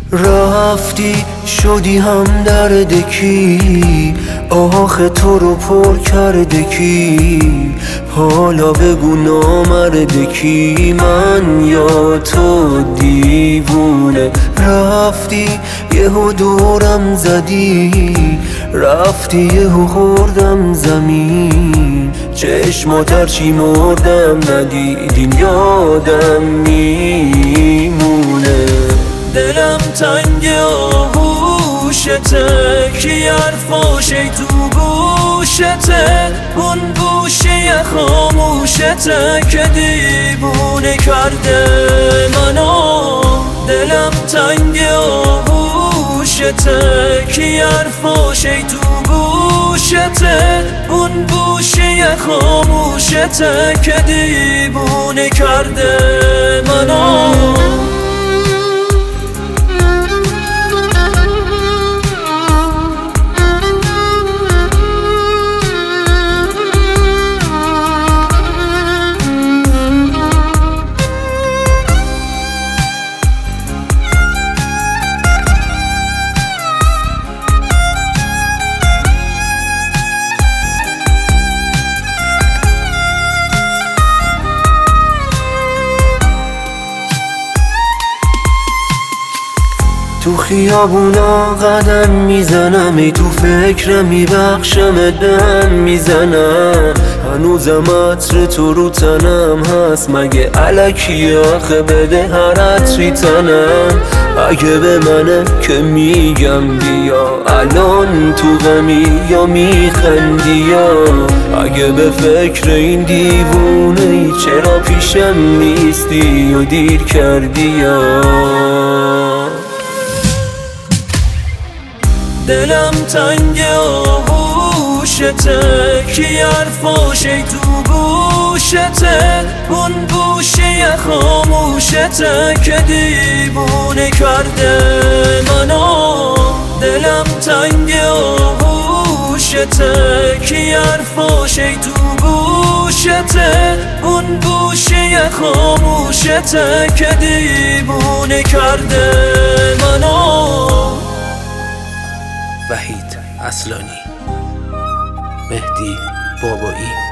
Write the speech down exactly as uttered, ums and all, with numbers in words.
رفتی شدی هم درد کی، آخه تو رو پر کرده کی؟ حالا بگو نامرده کی، من یا تو دیوونه؟ رفتی یهو دورم زدی، رفتی یهو خوردم زمین، چشمات هرچی مردم ندیدین یادم میمونه. دلم تنگ آغوشته، کی حرفاشه تو گوشته، اون گوشه خاموشته که دیوونه کرده منو. دلم تنگ آغوشته، کی حرفاشه تو گوشته، اون گوشه خاموشته که دیوونه کرده منو. تو خیابونا قدم میزنم، ای تو فکرم میبخشم دم میزنم، هنوزم عطر تو رو تنم هست، مگه الکی آخه بده هر عطری تنم. اگه به منه که میگم بیا، الان تو غمی یا میخندی یا؟ اگه به فکر این دیوونه ای چرا پیشم نیستی و دیر کردی یا؟ دلم تنگ آغوشته، کی حرفاشه تو گوشته، اون گوشه خاموشته که دیوونه کرده منو. دلم تنگ آغوشته، کی حرفاشه تو گوشته، اون گوشه خاموشته که دیوونه کرده منو. وحید اصلانی، مهدی بابایی.